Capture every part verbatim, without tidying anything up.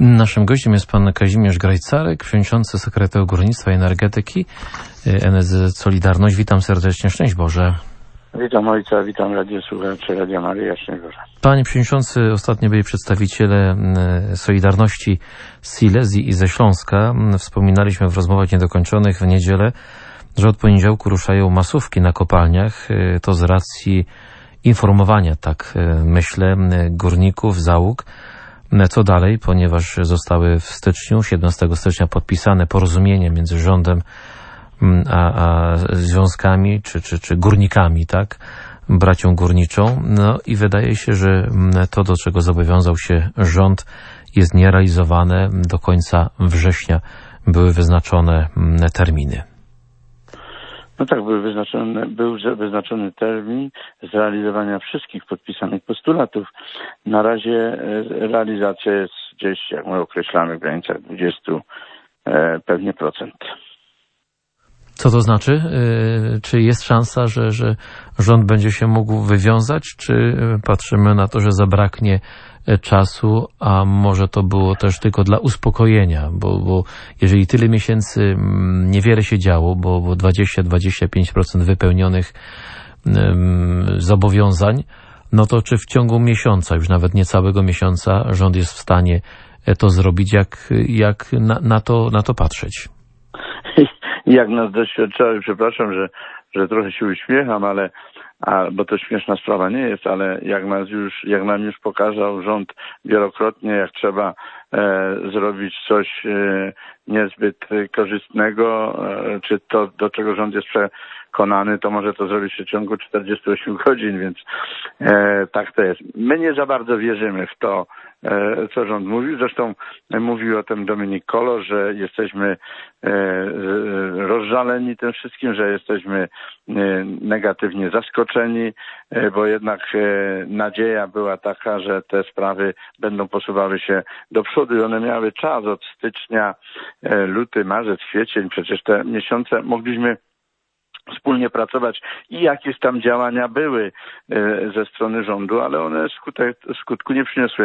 Naszym gościem jest pan Kazimierz Grajcarek, przewodniczący Sekretariatu Górnictwa i Energetyki N S Z Solidarność. Witam serdecznie, szczęść Boże. Witam ojca, witam radiosłuchaczy Radia Maryja, szczęść Boże. Panie przewodniczący, ostatnio byli przedstawiciele Solidarności z Silesii i ze Śląska. Wspominaliśmy w rozmowach niedokończonych w niedzielę, że od poniedziałku ruszają masówki na kopalniach. To z racji informowania, tak myślę, górników, załóg. Co dalej, ponieważ zostały w styczniu, siedemnastego stycznia podpisane porozumienie między rządem a, a związkami, czy, czy, czy górnikami, tak, bracią górniczą. No i wydaje się, że to, do czego zobowiązał się rząd, jest nierealizowane. Do końca września były wyznaczone terminy. No tak, był wyznaczony, był wyznaczony termin zrealizowania wszystkich podpisanych postulatów. Na razie realizacja jest gdzieś, jak my określamy, w granicach dwudziestu pewnie procent. Co to znaczy? Czy jest szansa, że, że rząd będzie się mógł wywiązać, czy patrzymy na to, że zabraknie czasu, a może to było też tylko dla uspokojenia, bo, bo jeżeli tyle miesięcy niewiele się działo, bo, bo dwadzieścia do dwudziestu pięciu procent wypełnionych um, zobowiązań, no to czy w ciągu miesiąca, już nawet niecałego miesiąca, rząd jest w stanie to zrobić? Jak, jak na, na, to, na to patrzeć? Jak nas doświadczały, przepraszam, że, że trochę się uśmiecham, ale a, bo to śmieszna sprawa nie jest, ale jak nas już, jak nam już pokazał rząd wielokrotnie, jak trzeba e, zrobić coś e, niezbyt korzystnego, e, czy to, do czego rząd jest przekonany, to może to zrobić w ciągu czterdziestu ośmiu godzin, więc e, tak to jest. My nie za bardzo wierzymy w to, e, co rząd mówił. Zresztą mówił o tym Dominik Kolo, że jesteśmy e, rozżaleni tym wszystkim, że jesteśmy e, negatywnie zaskoczeni, e, bo jednak e, nadzieja była taka, że te sprawy będą posuwały się do przodu i one miały czas od stycznia, e, luty, marzec, kwiecień, przecież te miesiące mogliśmy wspólnie pracować i jakieś tam działania były ze strony rządu, ale one skutek, skutku nie przyniosły.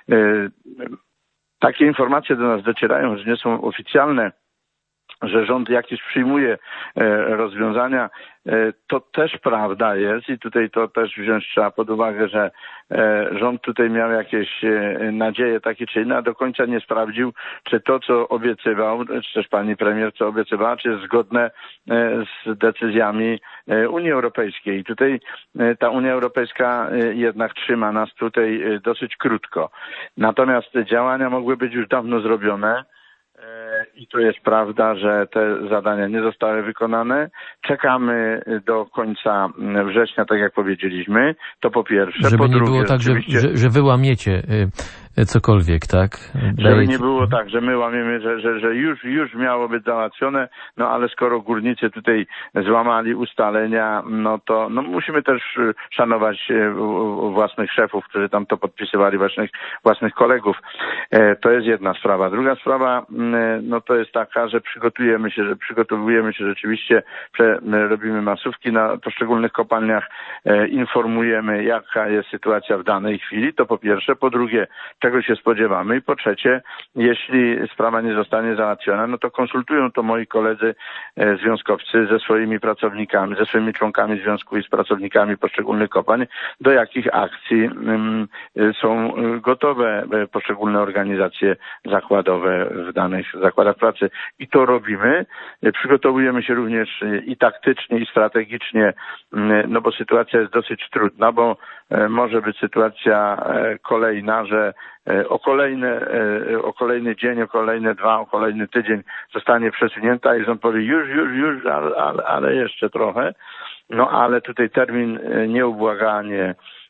Takie informacje do nas docierają, że nie są oficjalne, że rząd jakieś przyjmuje rozwiązania, to też prawda jest i tutaj to też wziąć trzeba pod uwagę, że rząd tutaj miał jakieś nadzieje takie czy inne, a do końca nie sprawdził, czy to, co obiecywał, czy też pani premier, co obiecywała, czy jest zgodne z decyzjami Unii Europejskiej. I tutaj ta Unia Europejska jednak trzyma nas tutaj dosyć krótko. Natomiast działania mogły być już dawno zrobione. I to jest prawda, że te zadania nie zostały wykonane. Czekamy do końca września, tak jak powiedzieliśmy. To po pierwsze. Żeby po nie drugie, było tak, że, że, że wy łamiecie cokolwiek, tak? Żeby Dajecie... nie było tak, że my łamiemy, że, że, że już, już miało być załatwione, no ale skoro górnicy tutaj złamali ustalenia, no to no musimy też szanować własnych szefów, którzy tam to podpisywali, własnych, własnych kolegów. To jest jedna sprawa. Druga sprawa, no to jest taka, że przygotujemy się, że przygotowujemy się rzeczywiście, robimy masówki na poszczególnych kopalniach, informujemy, jaka jest sytuacja w danej chwili, to po pierwsze. Po drugie, czego się spodziewamy i po trzecie, jeśli sprawa nie zostanie załatwiona, no to konsultują to moi koledzy e, związkowcy ze swoimi pracownikami, ze swoimi członkami związku i z pracownikami poszczególnych kopalń, do jakich akcji ym, są gotowe poszczególne organizacje zakładowe w danych zakładach pracy. I to robimy. Przygotowujemy się również i taktycznie, i strategicznie, no bo sytuacja jest dosyć trudna, bo e, może być sytuacja e, kolejna, że o kolejny, o kolejny dzień, o kolejne dwa, o kolejny tydzień zostanie przesunięta i rząd powie już, już, już, ale, ale, ale jeszcze trochę. No ale tutaj termin nieubłaganie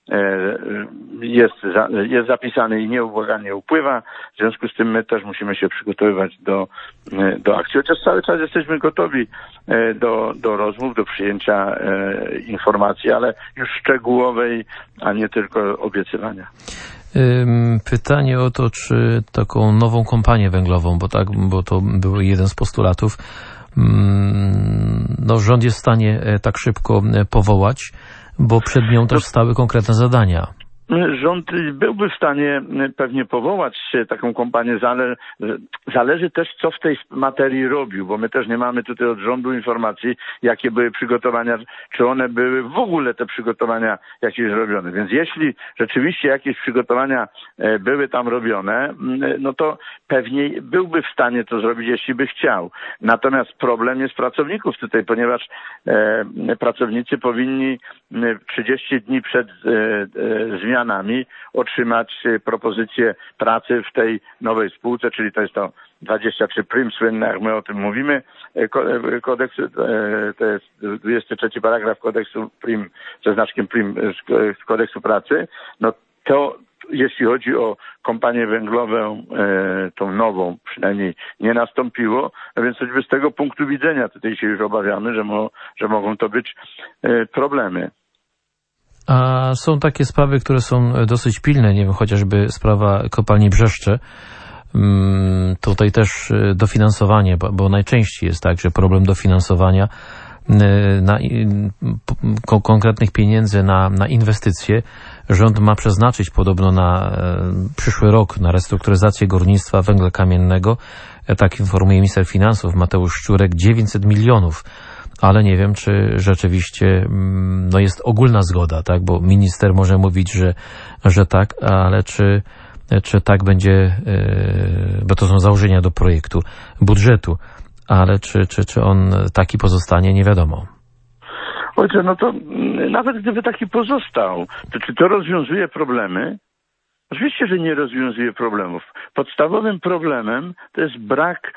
jest, jest zapisany i nieubłaganie upływa. W związku z tym my też musimy się przygotowywać do, do akcji. Chociaż cały czas jesteśmy gotowi do, do rozmów, do przyjęcia informacji, ale już szczegółowej, a nie tylko obiecywania. Pytanie o to, czy taką nową kompanię węglową, bo tak, bo to był jeden z postulatów, no rząd jest w stanie tak szybko powołać, bo przed nią też stały konkretne zadania. rząd byłby w stanie pewnie powołać taką kompanię, zale, zależy też co w tej materii robił, bo my też nie mamy tutaj od rządu informacji, jakie były przygotowania, czy one były w ogóle te przygotowania jakieś robione. Więc jeśli rzeczywiście jakieś przygotowania były tam robione, no to pewnie byłby w stanie to zrobić, jeśli by chciał. Natomiast problem jest pracowników tutaj, ponieważ e, pracownicy powinni trzydzieści dni przed e, e, zmianami otrzymać propozycję pracy w tej nowej spółce, czyli to jest to dwadzieścia trzy prim słynne, jak my o tym mówimy, kodeks, to jest dwudziesty trzeci paragraf kodeksu prim, ze znaczkiem prim z kodeksu pracy, no to jeśli chodzi o kompanię węglową, tą nową przynajmniej nie nastąpiło, no więc choćby z tego punktu widzenia tutaj się już obawiamy, że, mo, że mogą to być problemy. A są takie sprawy, które są dosyć pilne, nie wiem, chociażby sprawa kopalni Brzeszcze. Tutaj też dofinansowanie, bo najczęściej jest tak, że problem dofinansowania na, konkretnych pieniędzy na, na inwestycje rząd ma przeznaczyć podobno na przyszły rok na restrukturyzację górnictwa węgla kamiennego. Tak informuje minister finansów Mateusz Szczurek, dziewięćset milionów. Ale nie wiem, czy rzeczywiście no jest ogólna zgoda, tak? Bo minister może mówić, że, że tak, ale czy, czy tak będzie, bo to są założenia do projektu budżetu, ale czy, czy, czy on taki pozostanie, nie wiadomo. Ojcze, no to nawet gdyby taki pozostał, to czy to rozwiązuje problemy? Oczywiście, że nie rozwiązuje problemów. Podstawowym problemem to jest brak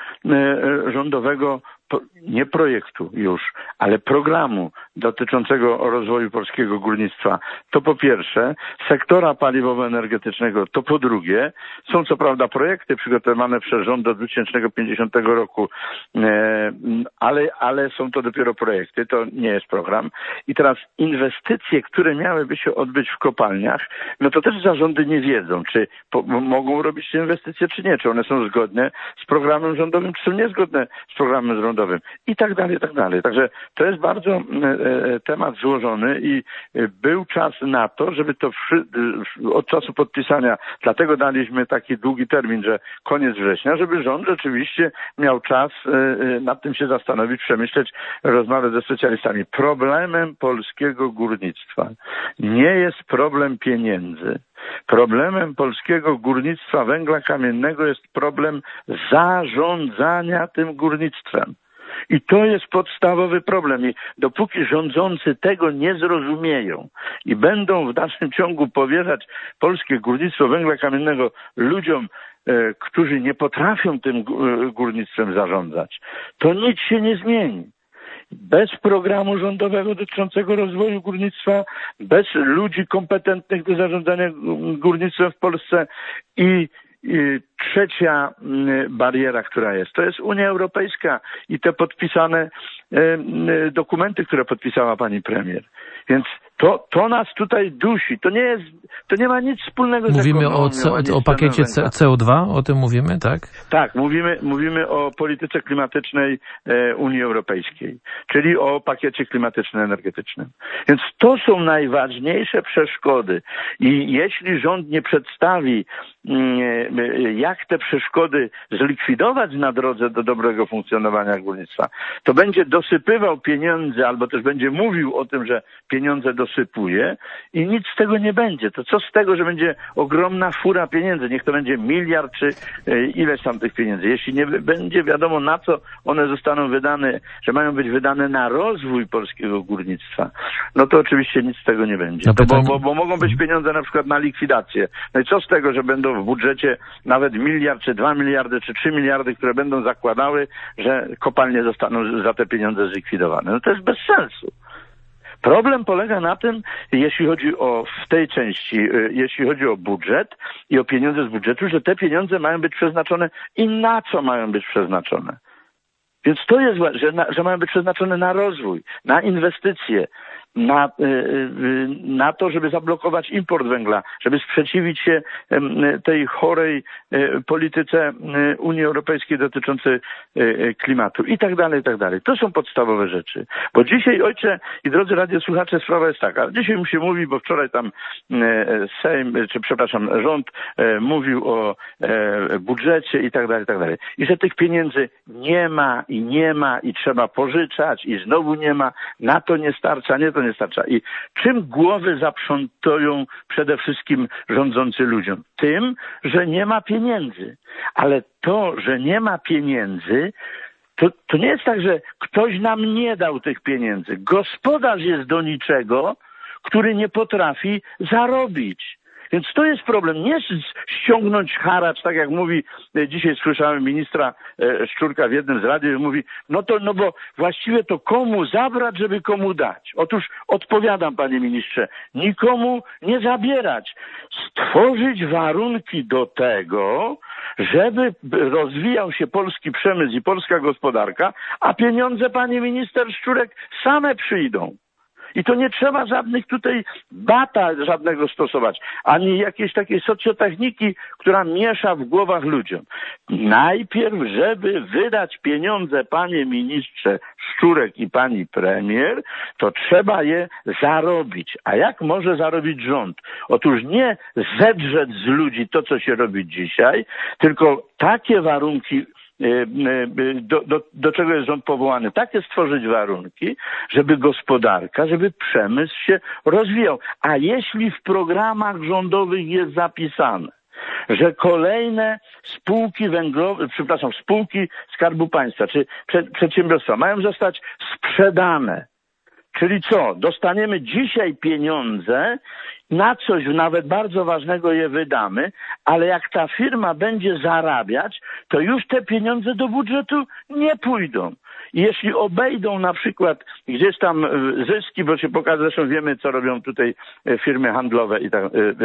e, rządowego, nie projektu już, ale programu dotyczącego rozwoju polskiego górnictwa. To po pierwsze, sektora paliwowo-energetycznego to po drugie. Są co prawda projekty przygotowane przez rząd do dwa tysiące pięćdziesiątego roku, e, ale, ale są to dopiero projekty, to nie jest program. I teraz inwestycje, które miałyby się odbyć w kopalniach, no to też zarządy nie wiedzą, czy po, mogą robić te inwestycje, czy nie, czy one są zgodne z programem rządowym, czy są niezgodne z programem rządowym. I tak dalej, i tak dalej. Także to jest bardzo e, temat złożony i był czas na to, żeby to wszy, od czasu podpisania, dlatego daliśmy taki długi termin, że koniec września, żeby rząd rzeczywiście miał czas e, nad tym się zastanowić, przemyśleć, rozmawiać ze specjalistami. Problemem polskiego górnictwa nie jest problem pieniędzy. Problemem polskiego górnictwa węgla kamiennego jest problem zarządzania tym górnictwem. I to jest podstawowy problem. I dopóki rządzący tego nie zrozumieją i będą w dalszym ciągu powierzać polskie górnictwo węgla kamiennego ludziom, e, którzy nie potrafią tym górnictwem zarządzać, to nic się nie zmieni. Bez programu rządowego dotyczącego rozwoju górnictwa, bez ludzi kompetentnych do zarządzania górnictwem w Polsce i I trzecia bariera, która jest, to jest Unia Europejska i te podpisane dokumenty, które podpisała pani premier. Więc to, to nas tutaj dusi. To nie jest, to nie ma nic wspólnego z Mówimy ekonomią. Mówimy o, o pakiecie C O dwa, o tym mówimy, tak? Tak, mówimy, mówimy o polityce klimatycznej Unii Europejskiej, czyli o pakiecie klimatyczno-energetycznym. Więc to są najważniejsze przeszkody. I jeśli rząd nie przedstawi, jak te przeszkody zlikwidować na drodze do dobrego funkcjonowania górnictwa, to będzie dosypywał pieniądze, albo też będzie mówił o tym, że pieniądze dosypuje i nic z tego nie będzie. To co z tego, że będzie ogromna fura pieniędzy? Niech to będzie miliard czy ileś tam tych pieniędzy. Jeśli nie będzie wiadomo, na co one zostaną wydane, że mają być wydane na rozwój polskiego górnictwa, no to oczywiście nic z tego nie będzie. No bo, bo, bo mogą być pieniądze na przykład na likwidację. No i co z tego, że będą w budżecie nawet miliard, czy dwa miliardy, czy trzy miliardy, które będą zakładały, że kopalnie zostaną za te pieniądze zlikwidowane. No to jest bez sensu. Problem polega na tym, jeśli chodzi o, w tej części, jeśli chodzi o budżet i o pieniądze z budżetu, że te pieniądze mają być przeznaczone i na co mają być przeznaczone. Więc to jest, że, na, że mają być przeznaczone na rozwój, na inwestycje. na, na to, żeby zablokować import węgla, żeby sprzeciwić się tej chorej polityce Unii Europejskiej dotyczącej klimatu i tak dalej, i tak dalej. To są podstawowe rzeczy. Bo dzisiaj, ojcze i drodzy radiosłuchacze, sprawa jest taka. Dzisiaj mu się mówi, bo wczoraj tam Sejm, czy przepraszam, rząd mówił o budżecie i tak dalej, i tak dalej. I że tych pieniędzy nie ma i nie ma i trzeba pożyczać i znowu nie ma, na to nie starcza, nie to nie starcza. I czym głowy zaprzątują przede wszystkim rządzący ludziom? Tym, że nie ma pieniędzy. Ale to, że nie ma pieniędzy, to, to nie jest tak, że ktoś nam nie dał tych pieniędzy. Gospodarz jest do niczego, który nie potrafi zarobić. Więc to jest problem. Nie ściągnąć haracz, tak jak mówi, dzisiaj słyszałem ministra Szczurka w jednym z radiów, mówi, no to, no bo właściwie to komu zabrać, żeby komu dać? Otóż odpowiadam, panie ministrze, nikomu nie zabierać. Stworzyć warunki do tego, żeby rozwijał się polski przemysł i polska gospodarka, a pieniądze, panie minister Szczurek, same przyjdą. I to nie trzeba żadnych tutaj bata żadnego stosować, ani jakiejś takiej socjotechniki, która miesza w głowach ludziom. Najpierw, żeby wydać pieniądze, panie ministrze Szczurek i pani premier, to trzeba je zarobić. A jak może zarobić rząd? Otóż nie zedrzeć z ludzi to, co się robi dzisiaj, tylko takie warunki Do, do, do czego jest rząd powołany, takie stworzyć warunki, żeby gospodarka, żeby przemysł się rozwijał. A jeśli w programach rządowych jest zapisane, że kolejne spółki węglowe, przepraszam, spółki Skarbu Państwa czy prze, przedsiębiorstwa mają zostać sprzedane, czyli co? Dostaniemy dzisiaj pieniądze, na coś nawet bardzo ważnego je wydamy, ale jak ta firma będzie zarabiać, to już te pieniądze do budżetu nie pójdą. I jeśli obejdą na przykład gdzieś tam zyski, bo się pokaże, zresztą wiemy, co robią tutaj firmy handlowe, i tak,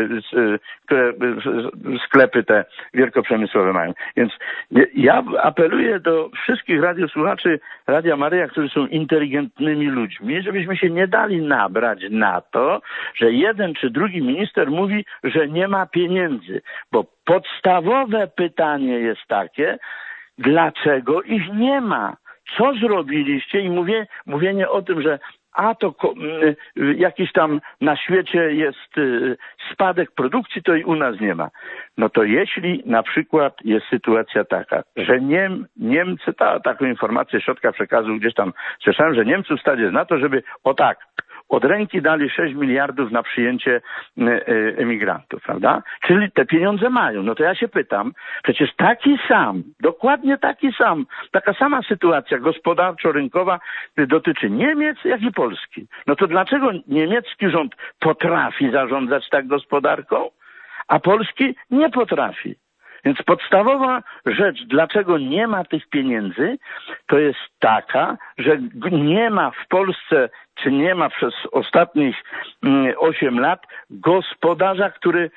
które sklepy te wielkoprzemysłowe mają. Więc ja apeluję do wszystkich radiosłuchaczy Radia Maryja, którzy są inteligentnymi ludźmi, żebyśmy się nie dali nabrać na to, że jeden czy drugi minister mówi, że nie ma pieniędzy. Bo podstawowe pytanie jest takie, dlaczego ich nie ma? Co zrobiliście? I mówię, mówienie o tym, że a to jakiś tam na świecie jest spadek produkcji, to i u nas nie ma. No to jeśli na przykład jest sytuacja taka, że Niem, Niemcy, ta, taką informację środka przekazu gdzieś tam słyszałem, że Niemców stać jest na to, żeby o tak, od ręki dali sześć miliardów na przyjęcie emigrantów, prawda? Czyli te pieniądze mają. No to ja się pytam, przecież taki sam, dokładnie taki sam, taka sama sytuacja gospodarczo-rynkowa dotyczy Niemiec, jak i Polski. No to dlaczego niemiecki rząd potrafi zarządzać tak gospodarką, a polski nie potrafi? Więc podstawowa rzecz, dlaczego nie ma tych pieniędzy, to jest taka, że nie ma w Polsce, czy nie ma przez ostatnich osiem lat gospodarza, który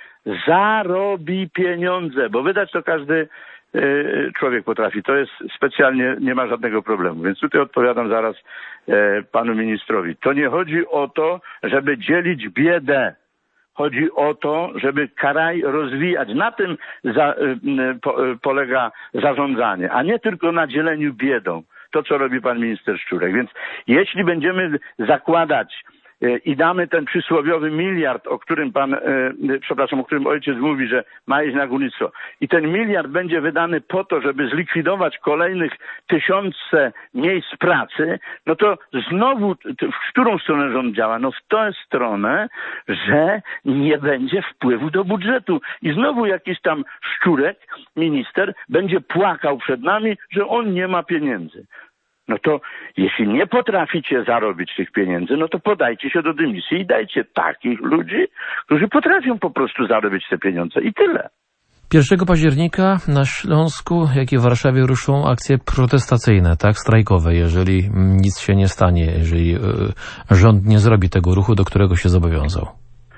zarobi pieniądze, bo wydać to każdy człowiek potrafi. To jest specjalnie, nie ma żadnego problemu. Więc tutaj odpowiadam zaraz panu ministrowi. To nie chodzi o to, żeby dzielić biedę. Chodzi o to, żeby kraj rozwijać. Na tym za, po, polega zarządzanie, a nie tylko na dzieleniu biedą. To, co robi pan minister Szczurek. Więc jeśli będziemy zakładać i damy ten przysłowiowy miliard, o którym pan, e, przepraszam, o którym ojciec mówi, że ma iść na górnictwo, i ten miliard będzie wydany po to, żeby zlikwidować kolejnych tysiące miejsc pracy, no to znowu w którą stronę rząd działa? No w tę stronę, że nie będzie wpływu do budżetu. I znowu jakiś tam Szczurek, minister, będzie płakał przed nami, że on nie ma pieniędzy. No to jeśli nie potraficie zarobić tych pieniędzy, no to podajcie się do dymisji i dajcie takich ludzi, którzy potrafią po prostu zarobić te pieniądze i tyle. pierwszego października na Śląsku, jak i w Warszawie ruszą akcje protestacyjne, tak, strajkowe, jeżeli nic się nie stanie, jeżeli y, rząd nie zrobi tego ruchu, do którego się zobowiązał.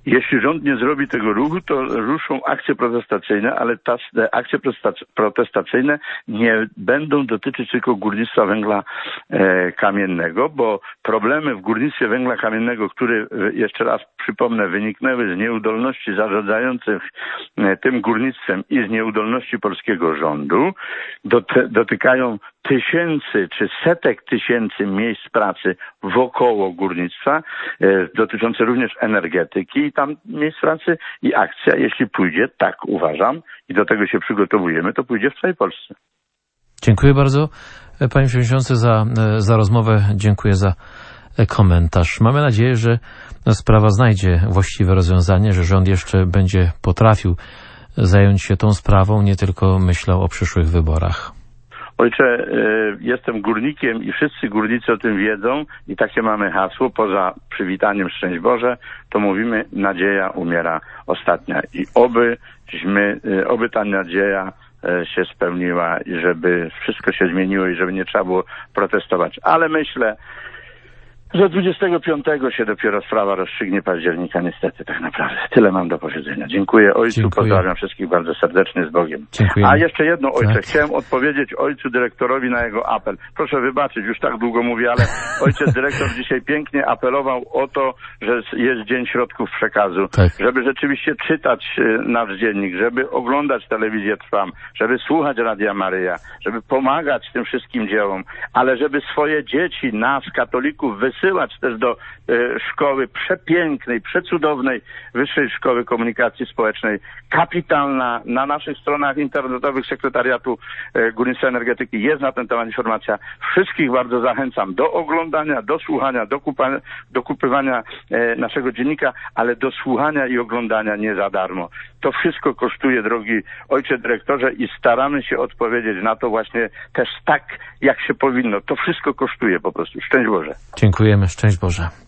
Jeśli rząd nie zrobi tego ruchu, to ruszą akcje protestacyjne, ale ta, te akcje protestacyjne nie będą dotyczyć tylko górnictwa węgla e, kamiennego, bo problemy w górnictwie węgla kamiennego, które, jeszcze raz przypomnę, wyniknęły z nieudolności zarządzających e, tym górnictwem i z nieudolności polskiego rządu, dot- dotykają tysięcy czy setek tysięcy miejsc pracy wokoło górnictwa, e, dotyczące również energetyki i tam miejsc pracy i akcja, jeśli pójdzie, tak uważam i do tego się przygotowujemy, to pójdzie w całej Polsce. Dziękuję bardzo, panie przewodniczący, za, za rozmowę. Dziękuję za komentarz. Mamy nadzieję, że sprawa znajdzie właściwe rozwiązanie, że rząd jeszcze będzie potrafił zająć się tą sprawą, nie tylko myślał o przyszłych wyborach. Ojcze, jestem górnikiem i wszyscy górnicy o tym wiedzą i takie mamy hasło, poza przywitaniem Szczęść Boże, to mówimy: nadzieja umiera ostatnia i obyśmy, oby ta nadzieja się spełniła i żeby wszystko się zmieniło i żeby nie trzeba było protestować. Ale myślę, że dwudziestego piątego się dopiero sprawa rozstrzygnie, października, niestety, tak naprawdę. Tyle mam do powiedzenia. Dziękuję ojcu, Dziękuję. Pozdrawiam wszystkich bardzo serdecznie, z Bogiem. Dziękuję. A jeszcze jedno, ojcze, tak. Chciałem odpowiedzieć ojcu dyrektorowi na jego apel. Proszę wybaczyć, już tak długo mówię, ale ojciec dyrektor dzisiaj pięknie apelował o to, że jest Dzień Środków Przekazu, tak. żeby rzeczywiście czytać nasz dziennik, żeby oglądać telewizję Trwam, żeby słuchać Radia Maryja, żeby pomagać tym wszystkim dziełom, ale żeby swoje dzieci, nas, katolików, wysyłać też do e, szkoły przepięknej, przecudownej Wyższej Szkoły Komunikacji Społecznej, kapitalna. Na naszych stronach internetowych Sekretariatu e, Górnictwa i Energetyki jest na ten temat informacja. Wszystkich bardzo zachęcam do oglądania, do słuchania, do, kupa, do kupywania e, naszego dziennika, ale do słuchania i oglądania nie za darmo. To wszystko kosztuje, drogi ojcze dyrektorze, i staramy się odpowiedzieć na to właśnie też tak, jak się powinno. To wszystko kosztuje po prostu. Szczęść Boże. Dziękujemy. Szczęść Boże.